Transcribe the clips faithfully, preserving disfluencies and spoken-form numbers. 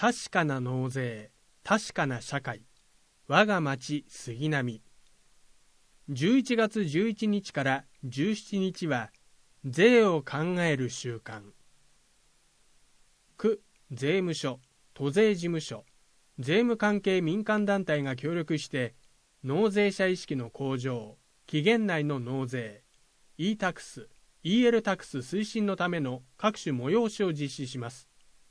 確かな納税、確かな社会。我が町杉並。じゅういちがつじゅういちにちからじゅうしちにちは税を考える週間。区、税務署、都税事務所、税務関係民間団体が協力して納税者意識の向上、期限内の納税、e タクス、イーエル タクス推進のための各種催しを実施します。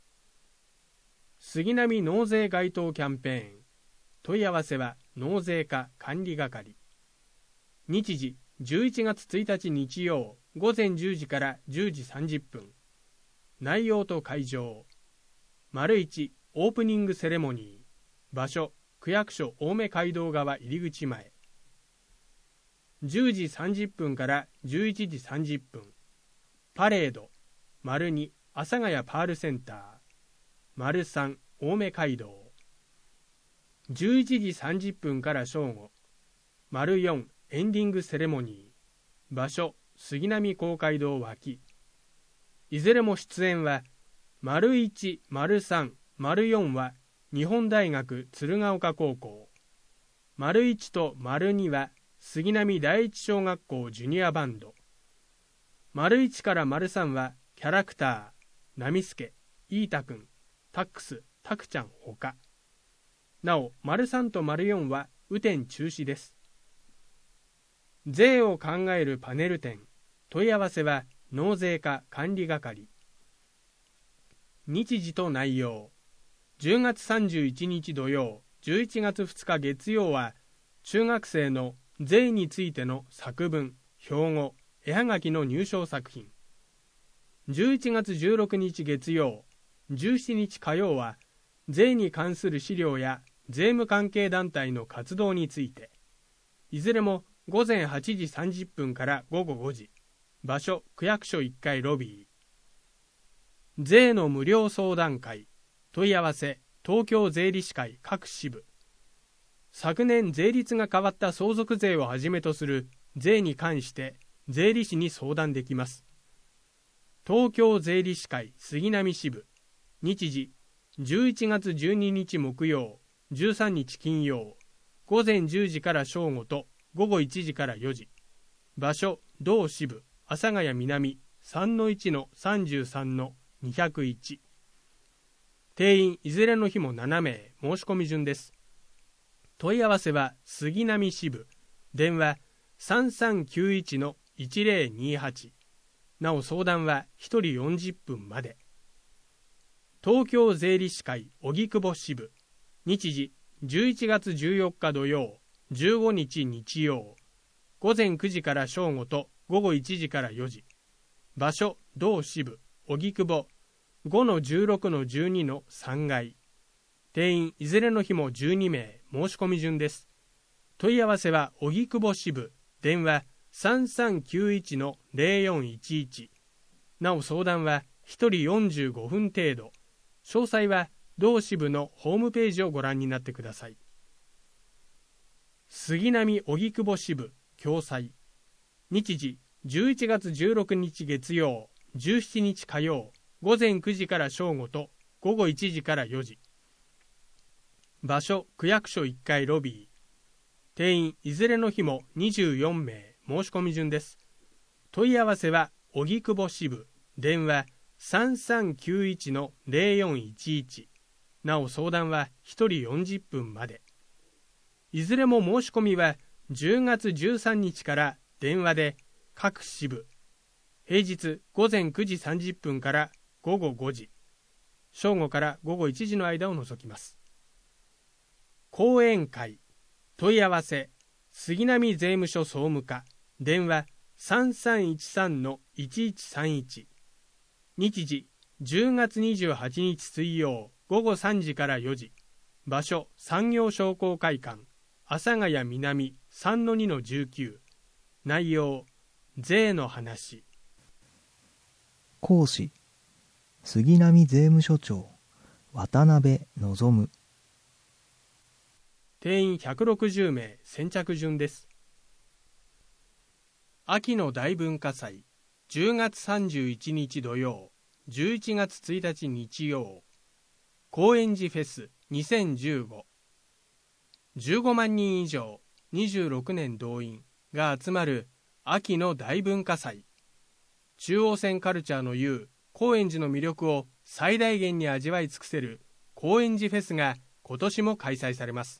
杉並納税該当キャンペーン。問い合わせは納税課管理係。日時じゅういちがつついたち日曜午前じゅうじからじゅうじさんじゅっぷん。内容と会場。丸いちオープニングセレモニー。場所区役所青梅街道側入り口前。じゅうじさんじゅっぷんからじゅういちじさんじゅっぷん。パレード。丸に阿佐ヶ谷パールセンター。丸さん青梅街道。じゅういちじさんじゅっぷんから正午。丸よんエンディングセレモニー。場所杉並公会堂脇。いずれも出演は丸いち、丸さん、丸よんは日本大学鶴岡高校。丸いちと丸には杉並第一小学校ジュニアバンド。丸いちから丸さんはキャラクター、ナミスケ、イータくん、タックス、タクちゃんほか。なお、丸さんと丸よんは雨天中止です。税を考えるパネル展。問い合わせは納税課管理係。日時と内容。じゅうがつさんじゅういちにち土曜、じゅういちがつふつか月曜は中学生の税についての作文、標語、絵はがきの入賞作品。じゅういちがつじゅうろくにち月曜、じゅうしちにち火曜は税に関する資料や税務関係団体の活動について。いずれもごぜんはちじさんじゅっぷんからごごごじ。場所区役所いっかいロビー。税の無料相談会。問い合わせ東京税理士会各支部。昨年税率が変わった相続税をはじめとする税に関して税理士に相談できます。東京税理士会杉並支部。日時じゅういちがつじゅうににち木曜、じゅうさんにち金曜、ごぜんじゅうじから正午とごごいちじからよじ。場所同支部阿佐ヶ谷南 さんのいちのさんじゅうさんのにひゃくいち。定員いずれの日もななめい、申し込み順です。問い合わせは杉並支部。電話 さんさんきゅういちのいちぜろにはち。なお相談はひとりよんじゅっぷんまで。東京税理士会荻窪支部。日時じゅういちがつじゅうよっか土曜、じゅうごにち日曜。ごぜんくじから正午とごごいちじからよじ。場所同支部荻窪 ごのじゅうろくのじゅうにのさんがい。定員いずれの日もじゅうにめい、申し込み順です。問い合わせは荻窪支部。電話 さんさんきゅういちのぜろよんいちいち。なお相談はひとりよんじゅうごふん程度。詳細は同支部のホームページをご覧になってください。杉並荻窪支部共催。日時じゅういちがつじゅうろくにち月曜、じゅうしちにち火曜、ごぜんくじから正午とごごいちじからよじ。場所区役所いっかいロビー。定員いずれの日もにじゅうよんめい、申し込み順です。問い合わせは荻窪支部。電話 さんさんきゅういちのぜろよんいちいち。なお相談はひとりよんじゅっぷんまで。いずれも申し込みはじゅうがつじゅうさんにちから電話で各支部。平日ごぜんくじさんじゅっぷんからごごごじ。正午からごごいちじの間を除きます。講演会。問い合わせ杉並税務署総務課。電話 さんさんいちさんのいちいちさんいち。日時じゅうがつにじゅうはちにち水曜ごごさんじからよじ。場所産業商工会館阿佐ヶ谷南 さんのにのじゅうきゅう。内容税の話。 講師杉並税務署長渡辺望。 定員ひゃくろくじゅうめい、先着順です。秋の大文化祭。じゅうがつさんじゅういちにち土曜、じゅういちがつついたち日曜。 高円寺フェスにせんじゅうご。じゅうごまんにん以上、にじゅうろくねん動員が集まる秋の大文化祭。中央線カルチャーの言う高円寺の魅力を最大限に味わい尽くせる高円寺フェスが今年も開催されます。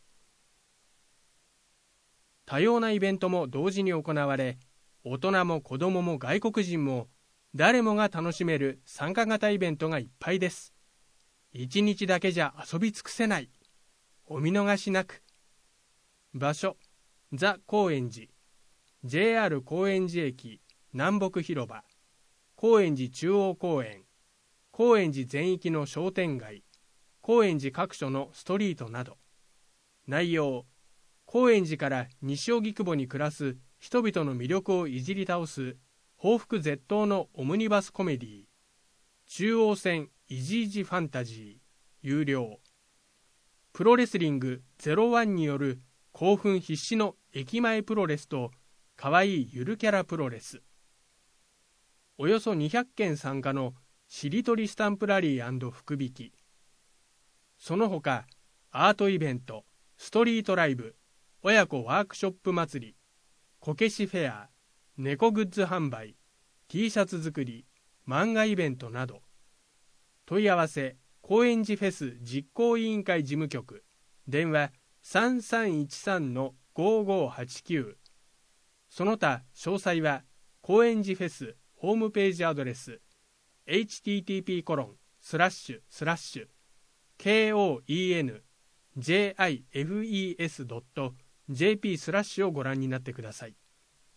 多様なイベントも同時に行われ、大人も子供も外国人も誰もが楽しめる参加型イベントがいっぱいです。一日だけじゃ遊び尽くせない。お見逃しなく。場所、ザ・高円寺。ジェイアール 高円寺駅南北広場。高円寺中央公園。高円寺全域の商店街。高円寺各所のストリートなど。内容、高円寺から西荻窪に暮らす人々の魅力をいじり倒す報復絶倒のオムニバスコメディ。中央線イジイジファンタジー。有料。プロレスリングゼロワンによる興奮必至の駅前プロレスとかわいいゆるキャラプロレス。およそにひゃっけん参加のしりとりスタンプラリー&福引き。その他、アートイベント、ストリートライブ、親子ワークショップ祭り、こけしフェア、猫グッズ販売、T シャツ作り、漫画イベントなど。問い合わせ、高円寺フェス実行委員会事務局、電話さんさんいちさんのごごはちきゅう。その他詳細は高円寺フェスホームページアドレス エイチティーティーピーコロンスラッシュスラッシュケーオーイーエヌジェイアイエフイーエスドットジェーピー スラッシュをご覧になってください。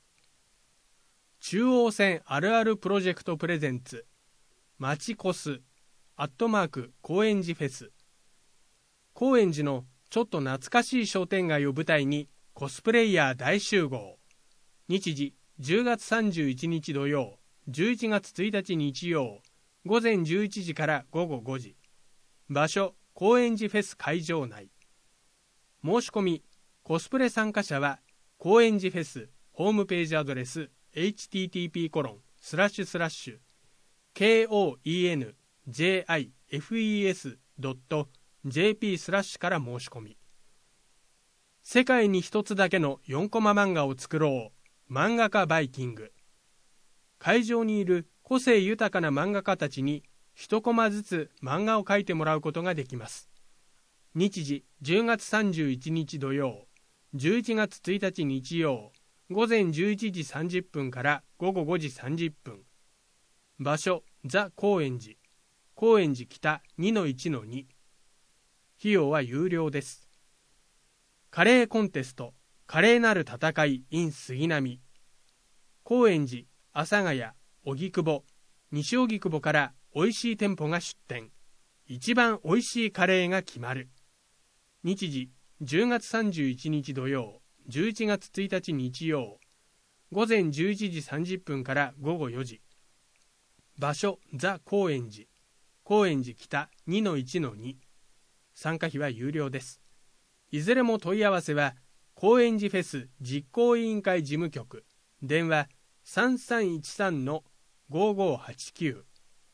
中央線あるあるプロジェクトプレゼンツまちコスアットマーク高円寺フェス。高円寺のちょっと懐かしい商店街を舞台にコスプレイヤー大集合。日時じゅうがつさんじゅういちにち土曜、じゅういちがつついたち日曜、午前じゅういちじからごごごじ。場所、高円寺フェス会場内。申し込み、コスプレ参加者は高円寺フェスホームページアドレス エイチティーティーピーコロンスラッシュスラッシュケーオーイーエヌジェイアイエフイーエスドットジェーピー スラッシュから申し込み。世界に一つだけのよんコマ漫画を作ろう。漫画家バイキング。会場にいる個性豊かな漫画家たちに一コマずつ漫画を描いてもらうことができます。日時じゅうがつさんじゅういちにち土曜、じゅういちがつついたち日曜、午前じゅういちじさんじゅっぷんからごごごじさんじゅっぷん。場所、ザ・高円寺。高円寺北 にのいちのに。費用は有料です。カレーコンテスト、華麗なる戦い in 杉並。高円寺、阿佐ヶ谷、荻窪、西荻窪からおいしい店舗が出店。一番おいしいカレーが決まる。日時じゅうがつさんじゅういちにち土曜、じゅういちがつついたち日曜、午前じゅういちじさんじゅっぷんからごごよじ。場所、ザ・高円寺。高円寺北 にのいちのに。参加費は有料です。いずれも問い合わせは高円寺フェス実行委員会事務局、電話さんさんいちさんのごごはちきゅう。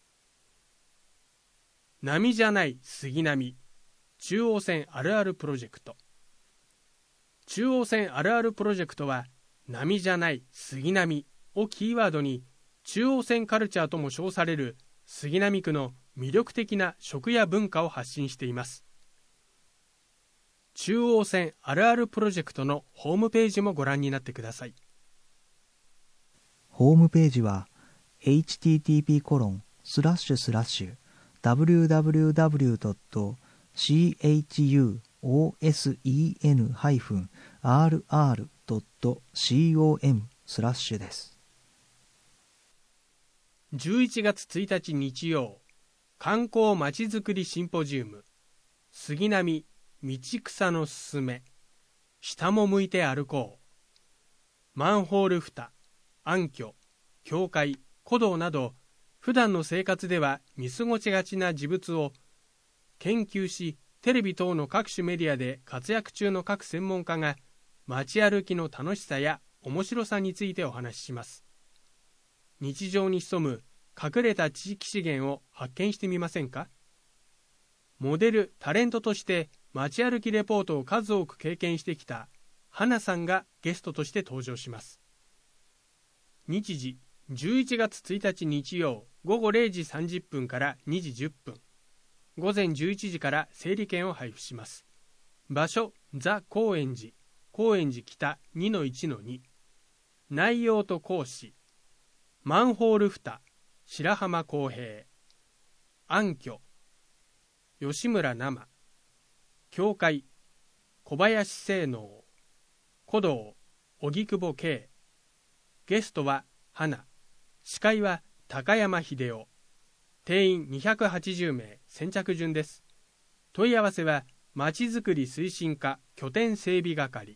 波じゃない杉並。中央線あるあるプロジェクト。中央線あるあるプロジェクトは波じゃない杉並をキーワードに中央線カルチャーとも称される杉並区の魅力的な食や文化を発信しています。中央線あるあるプロジェクトのホームページもご覧になってください。 ホームページは エイチティーティーピーコロンスラッシュスラッシュダブリューダブリューダブリュードットシーエイチユーオーエスイーエヌハイフンアールアールドットコムスラッシュです。 じゅういちがつついたち日曜、観光まちづくりシンポジウム、杉並道草のすすめ、下も向いて歩こう。マンホール蓋、暗渠、教会、古道など、普段の生活では見過ごしがちな事物を研究し、テレビ等の各種メディアで活躍中の各専門家が、街歩きの楽しさや面白さについてお話しします。日常に潜む隠れた地域資源を発見してみませんか？ モデル・タレントとして街歩きレポートを数多く経験してきた花さんがゲストとして登場します。日時じゅういちがつついたち日曜ごごれいじさんじゅっぷんからにじじゅっぷん、午前じゅういちじから整理券を配布します。場所ザ・高円寺、高円寺北 にのいちのに。 内容と講師、マンホール蓋白浜公平、暗渠吉村生、教会小林聖能、古道荻窪慶、ゲストは花、司会は高山秀夫、定員にひゃくはちじゅうめい、先着順です。問い合わせはまちづくり推進課拠点整備係。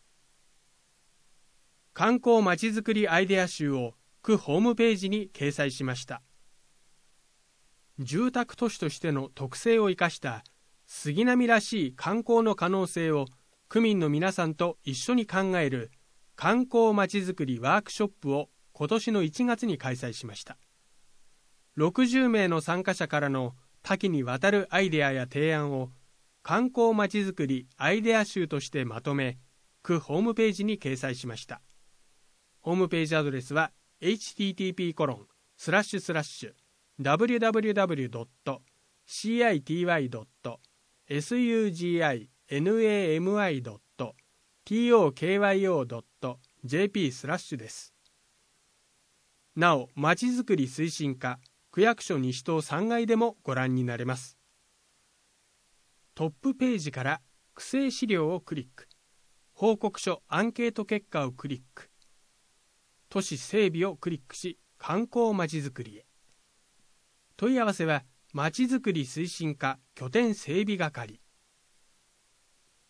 観光まちづくりアイデア集を区ホームページに掲載しました。住宅都市としての特性を生かした杉並らしい観光の可能性を区民の皆さんと一緒に考える観光まちづくりワークショップを今年のいちがつに開催しました。ろくじゅうめいの参加者からの多岐にわたるアイデアや提案を観光まちづくりアイデア集としてまとめ、区ホームページに掲載しました。ホームページアドレスは エイチティーティーピーコロンスラッシュスラッシュダブリューダブリューダブリュードットシーアイティーワイドットエスユージーアイエヌエーエムアイドットティーオーケーワイオードットジェーピー スラッシュです。なお、まちづくり推進課区役所西棟さんがいでもご覧になれます。トップページから区政資料をクリック、報告書アンケート結果をクリック、都市整備をクリックし、観光まちづくりへ。問い合わせはまちづくり推進課拠点整備係。